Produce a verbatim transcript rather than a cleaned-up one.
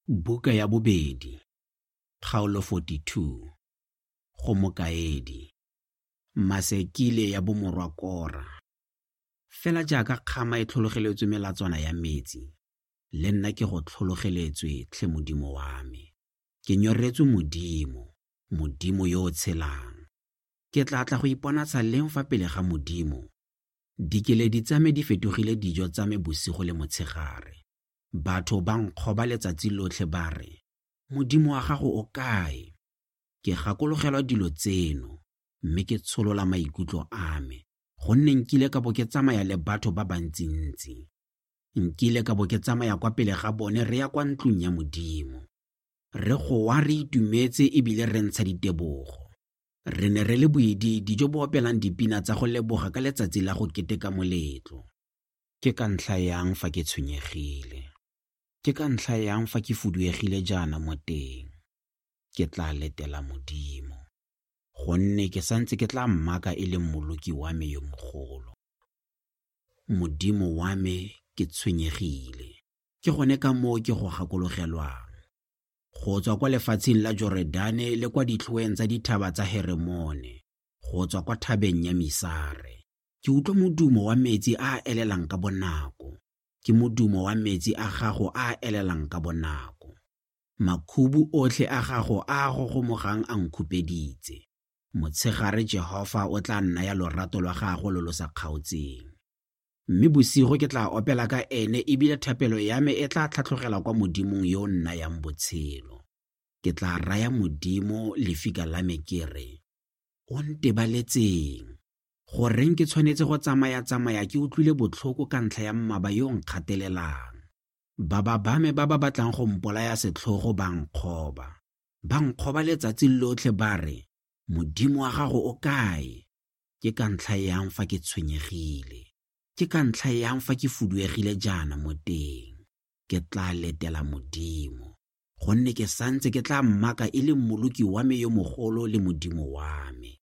Buka ya bobedi, kgaolo forty-two, go mokaedi, masekile ya bomorwa Kora. Fela jaaka kgama e tlhologeletswe melatswana ya metsi, le nna ke go tlhologeletswe tlhe Modimo wa me. Ke nyoretswe Modimo, Modimo yo o tshelang. Ke tla tla go iponatsa leng fa pele ga Modimo. Dikeledi tsa me di fetogile dijo tsa me bosigo le motshegare. Batho ba nkgoba letsatsi lotlhe ba re, Modimo wa gago o kae? Ke gakologelwa dilo tseno, mme ke tsholola maikutlo a me, gonne nkile ka bo ke tsamaya le batho ba bantsintsi. Nkile ka bo ke tsamaya kwa pele ga bone re ya kwa ntlong ya Modimo. Re goa re itumetse ebile re ntsha ditebogo. Re ne re le boididi jo bo opelang dipina tsa go leboga ka letsatsi la go keteka moletlo. Ke ka ntlha yang fa ke tshwenyegile? Ke ka ntlha yang fa ke fuduegile jaana mo teng? Ke tla letela Modimo, gonne ke santse ke tla mmaka e le mmoloki wa me yo mogolo. Modimo wa me ke tshwenyegile. Ke gone ka moo ke go gakologelwang. Go tswa kwa lefatsheng la Jorodane le kwa ditlhoeng tsa dithaba tsa Heremone, go tswa kwa thabeng ya Misare, ke utlwa modumo wa metsi a a elelang ka bonako. Ke modumo wa metsi a gago a a elelang ka bonako. Makhubu otlhe a gago a a gogomogang a nkhupeditse. Motshegare Jehova o tla nna ya lorato lwa gago lo lo sa kgaotseng. Mme bosigo ke tla opela ka ene ebile thapelo ya me e tla tlhatlhogela kwa Modimong yo nna yang botshelo. Ke tla raya Modimo lefika la me ke re, o ntebaletseng. Goreng ke tshwanetse go tsamaya-tsamaya ke utlwile botlhoko ka ntlha ya mmaba yo nkgatelelang. Baba ba me ba ba batlang go mpolaya setlhogo ba nkgoba. Ba nkgoba letsatsi lotlhe ba re, Modimo wa gago o kae? Ke ka ntlha yang fa ke tshwenyegile? Ke ka ntlha yang fa ke fuduegile jaana mo teng? Ke tla letela Modimo, gonne ke santse ke tla mmaka e le mmoloki wa me yo mogolo le Modimo wa me.